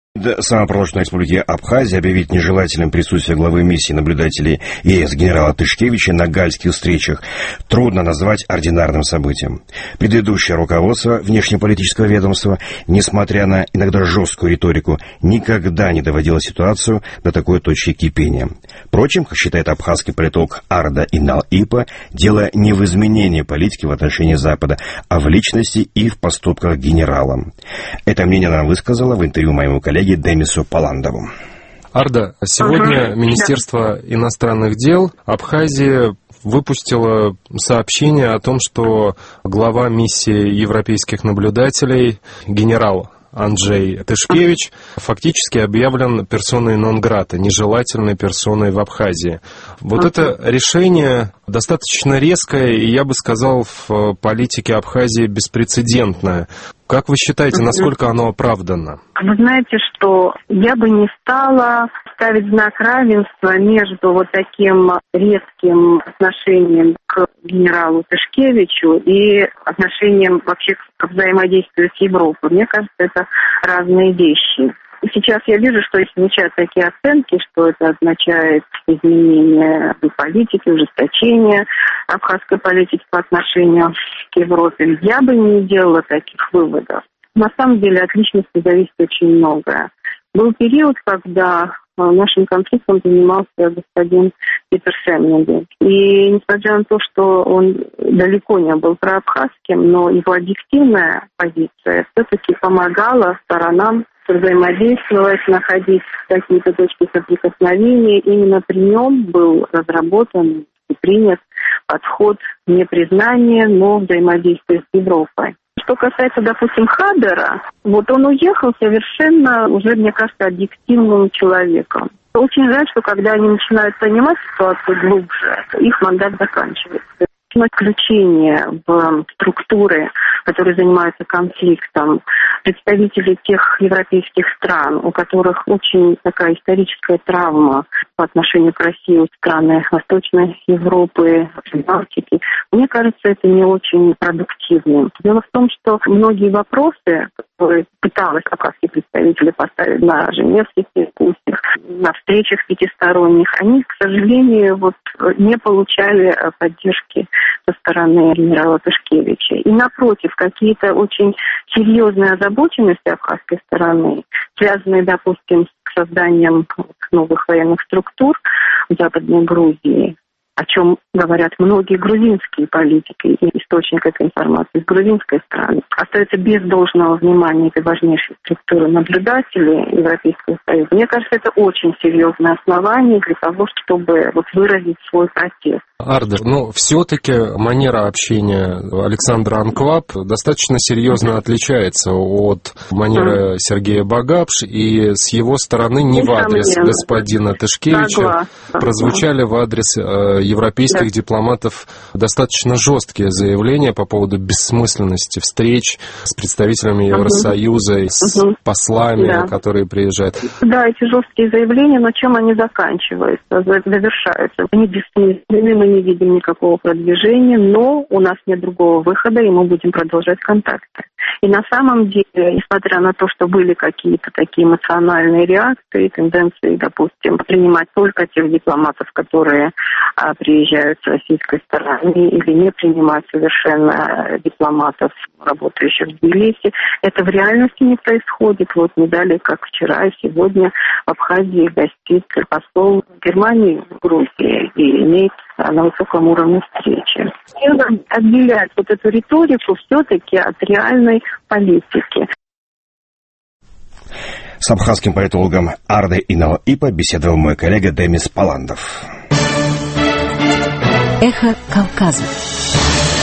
Самопроголошенной республики Абхазия объявить нежелательным присутствие главы миссии наблюдателей ЕС генерала Тышкевича на гальских встречах трудно назвать ординарным событием. Предыдущее руководство внешнеполитического ведомства, несмотря на иногда жесткую риторику, никогда не доводило ситуацию до такой точки кипения. Впрочем, как считает абхазский политолог Арда Инал-Ипа, дело не в изменении политики в отношении Запада, а в личности и в поступках генерала. Это мнение она высказала в интервью моему коллеге Демису Паландову. Арда, сегодня Министерство иностранных дел Абхазии выпустило сообщение о том, что глава миссии европейских наблюдателей, генерал Анджей Тышкевич, фактически объявлен персоной нон-грата, нежелательной персоной в Абхазии. Вот это решение достаточно резкое и, я бы сказал, в политике Абхазии беспрецедентное. Как вы считаете, насколько оно оправдано? Вы знаете, что я бы не стала ставить знак равенства между вот таким резким отношением к генералу Тышкевичу и отношением вообще к взаимодействию с Европой. Мне кажется, это разные вещи. Сейчас я вижу, что звучат такие оценки, что это означает изменение политики, ужесточение абхазской политики по отношению к Европе. Я бы не делала таких выводов. На самом деле от личности зависит очень многое. Был период, когда нашим конфликтом занимался господин Питер Семнеби. И несмотря на то, что он далеко не был проабхазским, но его объективная позиция все-таки помогала сторонам взаимодействовать, находить какие-то точки соприкосновения. Именно при нем был разработан и принят подход не признания, но взаимодействия с Европой. Что касается, допустим, Хадера, вот он уехал совершенно уже, мне кажется, объективным человеком. Очень жаль, что когда они начинают понимать ситуацию глубже, их мандат заканчивается. Включение в структуры, которые занимаются конфликтом, представителей тех европейских стран, у которых очень такая историческая травма по отношению к России, страны Восточной Европы, Балтики, мне кажется, это не очень продуктивно. Дело в том, что многие вопросы, которые пытались абхазские представители поставить на женевских дискуссиях, на встречах пятисторонних, они, к сожалению, не получали поддержки со стороны генерала Тышкевича. И напротив, какие-то очень серьезные озабоченности абхазской стороны, связанные, допустим, с созданием новых военных структур в Западной Грузии, о чем говорят многие грузинские политики и источник этой информации с грузинской стороны, остается без должного внимания этой важнейшей структуры наблюдателей Европейского Союза. Мне кажется, это очень серьезное основание для того, чтобы выразить свой протест. Арда, все-таки манера общения Александра Анкваб достаточно серьезно отличается от манеры Сергея Багапш, и с его стороны не в адрес господина Тышкевича прозвучали в адрес европейских дипломатов достаточно жесткие заявления по поводу бессмысленности встреч с представителями Евросоюза и с послами, которые приезжают. Да, эти жесткие заявления, но чем они заканчиваются, завершаются? Они бессмысленны, мы не видим никакого продвижения, но у нас нет другого выхода, и мы будем продолжать контакты. И на самом деле, несмотря на то, что были какие-то такие эмоциональные реакции, тенденции, допустим, принимать только тех дипломатов, которые приезжают с российской стороны, или не принимать совершенно дипломатов, работающих в Тбилиси, это в реальности не происходит. Не далее, как вчера и сегодня в Абхазии гостит посол Германии в Грузии и имеет на высоком уровне встречи. Нужно отделять эту риторику все-таки от реальной политики. С абхазским политологом Ардой Инал-Ипа беседовал мой коллега Демис Паландов. Эхо Кавказа.